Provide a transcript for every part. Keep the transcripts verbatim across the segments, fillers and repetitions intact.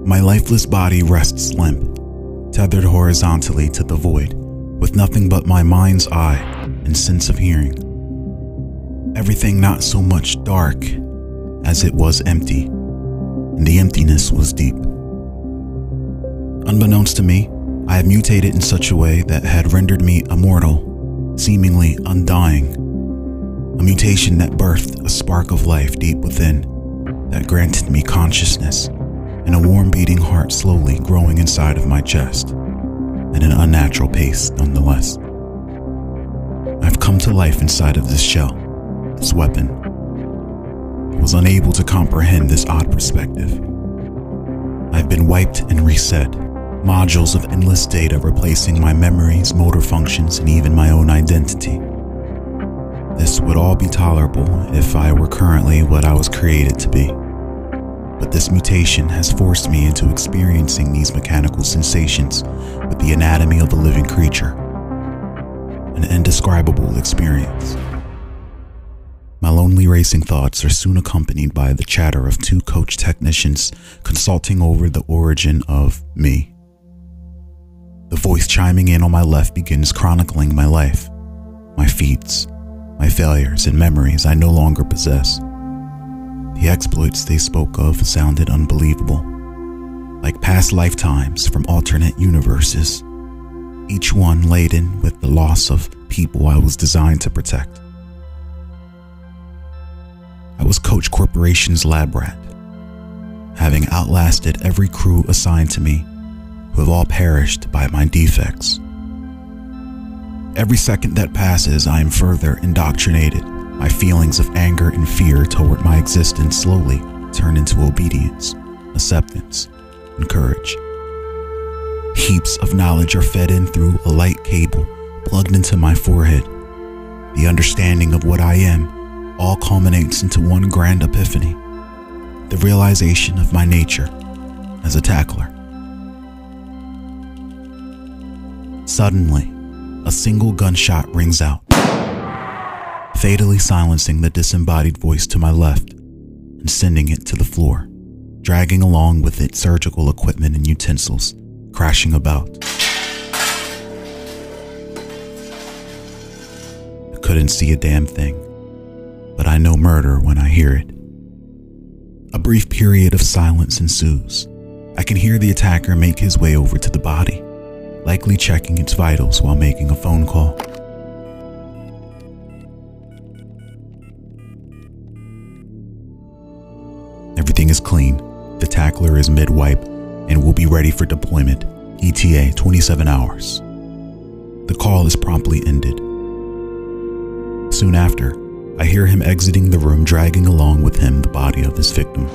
My lifeless body rests limp, tethered horizontally to the void, with nothing but my mind's eye and sense of hearing. Everything not so much dark as it was empty, and the emptiness was deep. Unbeknownst to me, I had mutated in such a way that had rendered me immortal, seemingly undying. A mutation that birthed a spark of life deep within, that granted me consciousness and a warm beating heart slowly growing inside of my chest, at an unnatural pace nonetheless. I've come to life inside of this shell, this weapon. I was unable to comprehend this odd perspective. I've been wiped and reset, modules of endless data replacing my memories, motor functions, and even my own identity. This would all be tolerable if I were currently what I was created to be. But this mutation has forced me into experiencing these mechanical sensations with the anatomy of a living creature. An indescribable experience. My lonely racing thoughts are soon accompanied by the chatter of two coach technicians consulting over the origin of me. The voice chiming in on my left begins chronicling my life, my feats, my failures, and memories I no longer possess. The exploits they spoke of sounded unbelievable, like past lifetimes from alternate universes, each one laden with the loss of people I was designed to protect. I was Coach Corporation's lab rat, having outlasted every crew assigned to me, who have all perished by my defects. Every second that passes, I am further indoctrinated. My feelings of anger and fear toward my existence slowly turn into obedience, acceptance, and courage. Heaps of knowledge are fed in through a light cable plugged into my forehead. The understanding of what I am all culminates into one grand epiphany, the realization of my nature as a tackler. Suddenly, a single gunshot rings out, fatally silencing the disembodied voice to my left and sending it to the floor, dragging along with it surgical equipment and utensils, crashing about. I couldn't see a damn thing, but I know murder when I hear it. A brief period of silence ensues. I can hear the attacker make his way over to the body, likely checking its vitals while making a phone call. Everything is clean. The tackler is mid-wipe and will be ready for deployment, E T A twenty-seven hours. The call is promptly ended. Soon after, I hear him exiting the room, dragging along with him the body of his victim.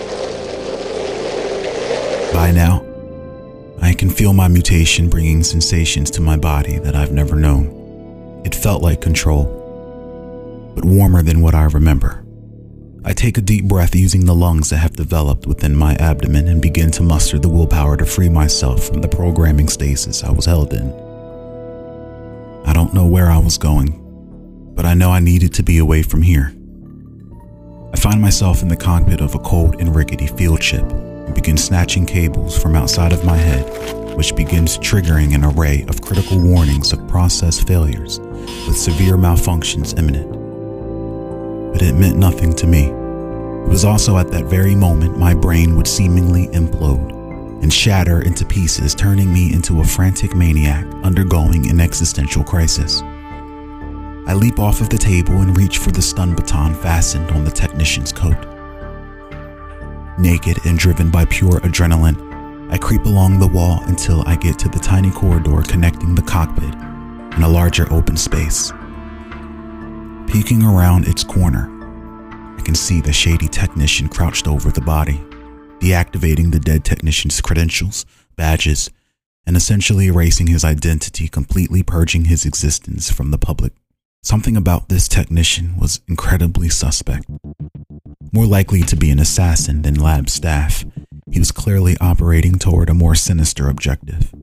By now, I can feel my mutation bringing sensations to my body that I've never known. It felt like control, but warmer than what I remember. I take a deep breath using the lungs that have developed within my abdomen and begin to muster the willpower to free myself from the programming stasis I was held in. I don't know where I was going, but I know I needed to be away from here. I find myself in the cockpit of a cold and rickety field ship and begin snatching cables from outside of my head, which begins triggering an array of critical warnings of process failures with severe malfunctions imminent. But it meant nothing to me. It was also at that very moment my brain would seemingly implode and shatter into pieces, turning me into a frantic maniac undergoing an existential crisis. I leap off of the table and reach for the stun baton fastened on the technician's coat. Naked and driven by pure adrenaline, I creep along the wall until I get to the tiny corridor connecting the cockpit and a larger open space. Peeking around its corner, I can see the shady technician crouched over the body, deactivating the dead technician's credentials, badges, and essentially erasing his identity, completely purging his existence from the public. Something about this technician was incredibly suspect. More likely to be an assassin than lab staff, he was clearly operating toward a more sinister objective.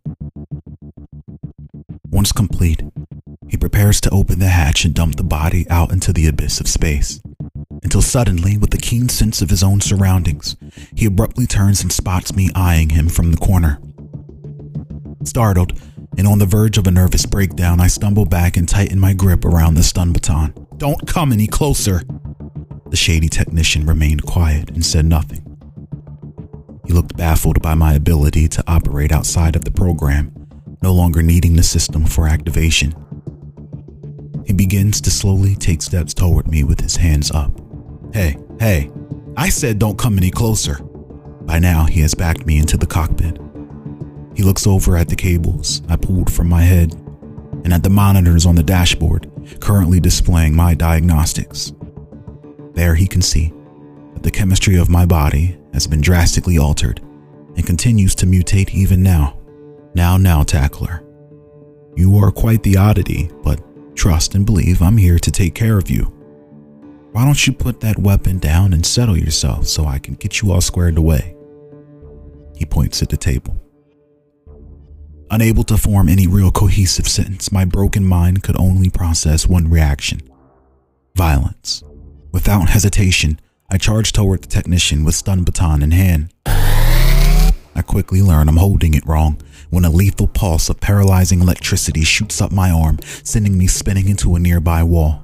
Once complete, he prepares to open the hatch and dump the body out into the abyss of space, until suddenly, with a keen sense of his own surroundings, he abruptly turns and spots me eyeing him from the corner. Startled, and on the verge of a nervous breakdown, I stumble back and tighten my grip around the stun baton. "Don't come any closer!" The shady technician remained quiet and said nothing. He looked baffled by my ability to operate outside of the program, no longer needing the system for activation. He begins to slowly take steps toward me with his hands up. Hey, hey, I said don't come any closer. By now, he has backed me into the cockpit. He looks over at the cables I pulled from my head and at the monitors on the dashboard, currently displaying my diagnostics. There he can see that the chemistry of my body has been drastically altered and continues to mutate even now. Now, now, Tackler. You are quite the oddity, but trust and believe I'm here to take care of you. Why don't you put that weapon down and settle yourself so I can get you all squared away? He points at the table. Unable to form any real cohesive sentence, my broken mind could only process one reaction: violence. Without hesitation, I charge toward the technician with stun baton in hand. I quickly learn I'm holding it wrong when a lethal pulse of paralyzing electricity shoots up my arm, sending me spinning into a nearby wall.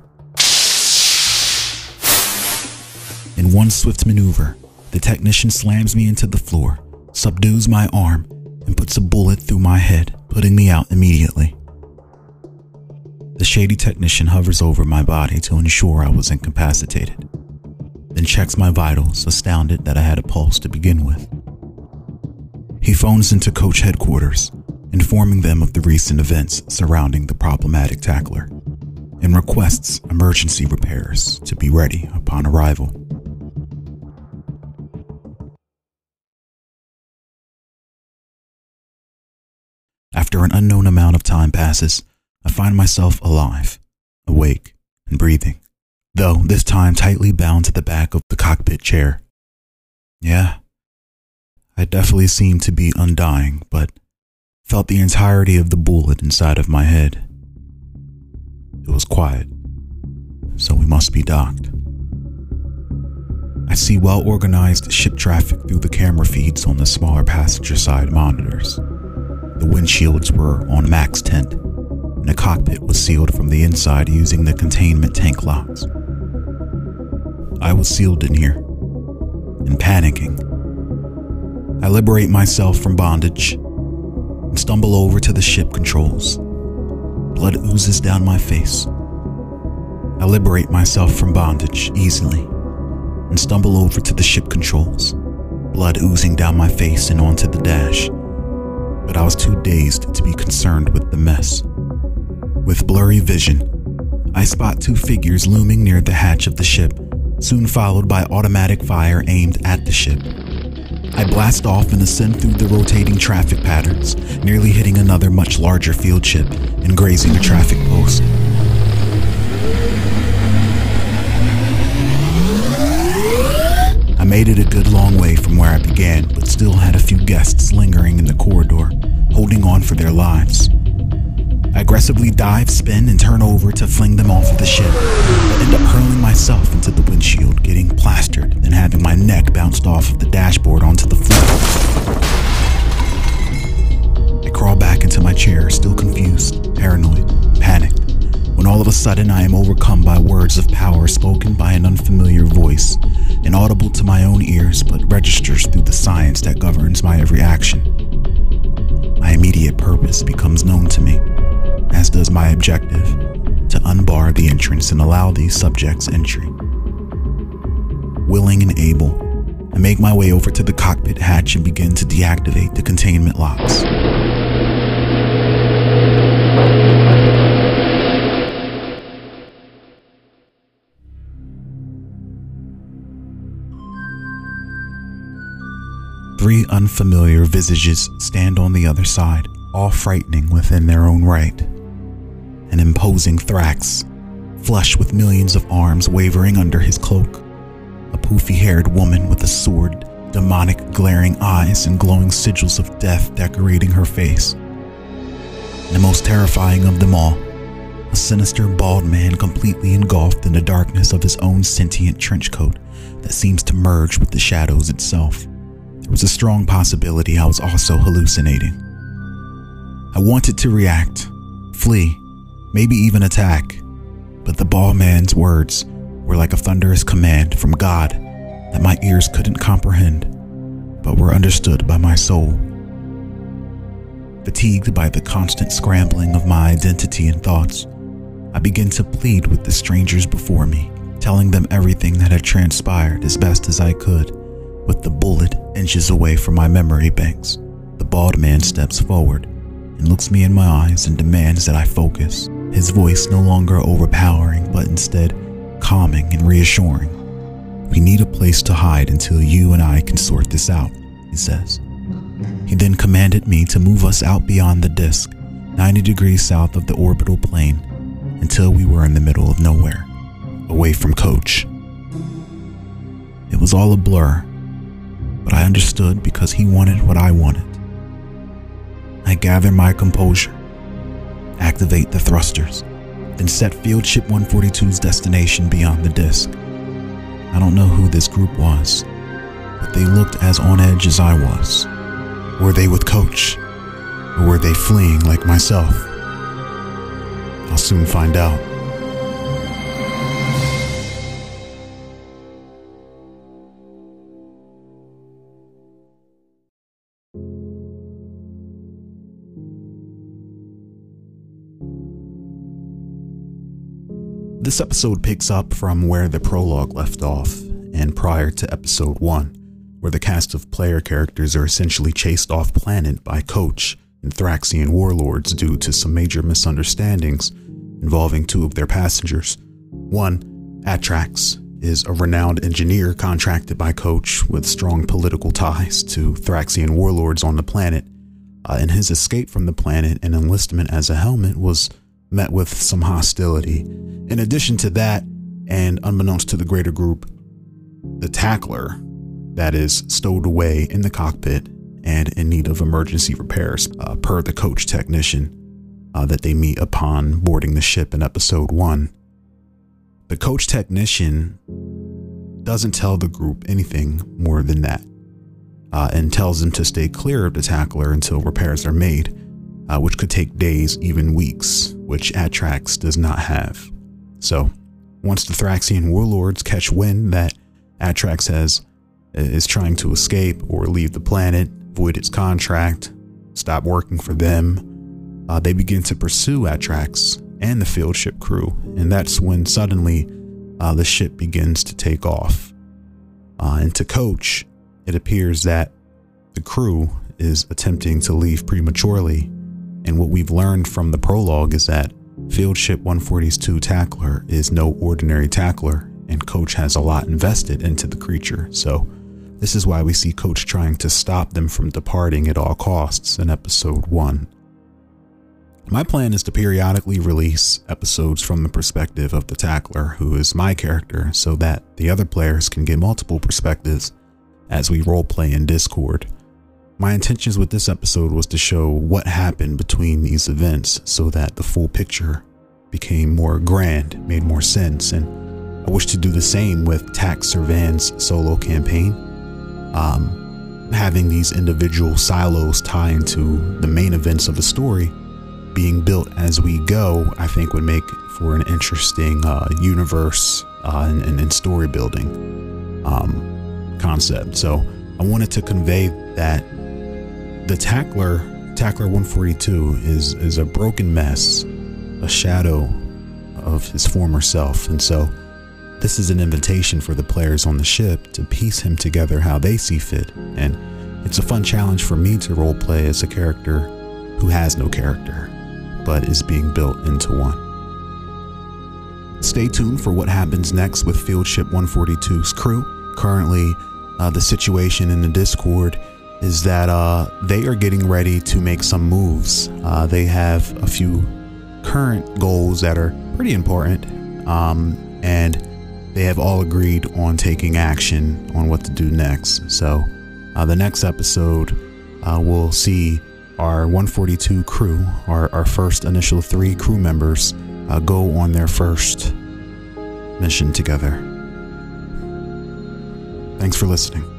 In one swift maneuver, the technician slams me into the floor, subdues my arm, and puts a bullet through my head, putting me out immediately. The shady technician hovers over my body to ensure I was incapacitated, then checks my vitals, astounded that I had a pulse to begin with. He phones into coach headquarters, informing them of the recent events surrounding the problematic Tackler, and requests emergency repairs to be ready upon arrival. After an unknown amount of time passes, I find myself alive, awake, and breathing, though this time tightly bound to the back of the cockpit chair. Yeah, I definitely seemed to be undying, but felt the entirety of the bullet inside of my head. It was quiet, so we must be docked. I see well-organized ship traffic through the camera feeds on the smaller passenger side monitors. The windshields were on max tint, and the cockpit was sealed from the inside using the containment tank locks. I was sealed in here, and panicking. I liberate myself from bondage and stumble over to the ship controls. Blood oozes down my face. I liberate myself from bondage easily and stumble over to the ship controls, blood oozing down my face and onto the dash. But I was too dazed to be concerned with the mess. With blurry vision, I spot two figures looming near the hatch of the ship, soon followed by automatic fire aimed at the ship. I blast off and ascend through the rotating traffic patterns, nearly hitting another much larger field ship and grazing a traffic post. I made it a good long way from where I began, but still had a few guests lingering in the corridor, holding on for their lives. I aggressively dive, spin, and turn over to fling them off of the ship, but end up hurling myself into the windshield, getting plastered and having my neck bounced off of the dashboard onto the floor. I crawl back into my chair, still confused, paranoid, panicked, when all of a sudden I am overcome by words of power spoken by an unfamiliar voice, inaudible to my own ears but registers through the science that governs my every action. My immediate purpose becomes known to me, as does my objective, to unbar the entrance and allow these subjects entry. Willing and able, I make my way over to the cockpit hatch and begin to deactivate the containment locks. Three unfamiliar visages stand on the other side, all frightening within their own right. An imposing Thrax, flush with millions of arms wavering under his cloak. A poofy-haired woman with a sword, demonic glaring eyes and glowing sigils of death decorating her face. And the most terrifying of them all, A sinister, bald man completely engulfed in the darkness of his own sentient trench coat that seems to merge with the shadows itself. There was a strong possibility I was also hallucinating. I wanted to react, flee, maybe even attack, but the bald man's words were like a thunderous command from God that my ears couldn't comprehend, but were understood by my soul. Fatigued by the constant scrambling of my identity and thoughts, I began to plead with the strangers before me, telling them everything that had transpired as best as I could, with the bullet inches away from my memory banks. The bald man steps forward and looks me in my eyes and demands that I focus, his voice no longer overpowering but instead calming and reassuring. "We need a place to hide until you and I can sort this out," he says. He then commanded me to move us out beyond the disk, ninety degrees south of the orbital plane, until we were in the middle of nowhere, away from Coach. It was all a blur, but I understood because he wanted what I wanted. I gather my composure, activate the thrusters, then set Field Ship one forty-two's destination beyond the disk. I don't know who this group was, but they looked as on edge as I was. Were they with Coach, or were they fleeing like myself? I'll soon find out. This episode picks up from where the prologue left off, and prior to episode one, where the cast of player characters are essentially chased off planet by Coach and Thraxian warlords due to some major misunderstandings involving two of their passengers. One, Atrax, is a renowned engineer contracted by Coach with strong political ties to Thraxian warlords on the planet, uh, and his escape from the planet and enlistment as a helmet was met with some hostility. In addition to that, and unbeknownst to the greater group, the Tackler that is stowed away in the cockpit and in need of emergency repairs, uh, per the Coach technician uh, that they meet upon boarding the ship in episode one. The Coach technician doesn't tell the group anything more than that, uh, and tells them to stay clear of the Tackler until repairs are made, uh, which could take days, even weeks, which Atrax does not have. So, once the Thraxian warlords catch wind that Atrax has is trying to escape or leave the planet, void its contract, stop working for them, uh, they begin to pursue Atrax and the field ship crew, and that's when suddenly uh, the ship begins to take off. Uh, and to Coach, it appears that the crew is attempting to leave prematurely, and what we've learned from the prologue is that Field Ship one forty-two Tackler is no ordinary Tackler, and Coach has a lot invested into the creature. So this is why we see Coach trying to stop them from departing at all costs in episode one. My plan is to periodically release episodes from the perspective of the Tackler, who is my character, so that the other players can get multiple perspectives as we roleplay in Discord. My intentions with this episode was to show what happened between these events so that the full picture became more grand, made more sense, and I wish to do the same with Tax Servan's solo campaign. Um, having these individual silos tie into the main events of the story being built as we go, I think would make for an interesting uh, universe uh, and, and, and story building um, concept. So I wanted to convey that the Tackler, Tackler one forty-two, is is a broken mess, a shadow of his former self, and so this is an invitation for the players on the ship to piece him together how they see fit, and it's a fun challenge for me to roleplay as a character who has no character, but is being built into one. Stay tuned for what happens next with Field Ship one forty-two's crew. Currently, uh, the situation in the Discord is that uh, they are getting ready to make some moves. Uh, they have a few current goals that are pretty important, um, and they have all agreed on taking action on what to do next. So uh, the next episode, uh, we'll see our one forty-two crew, our, our first initial three crew members, uh, go on their first mission together. Thanks for listening.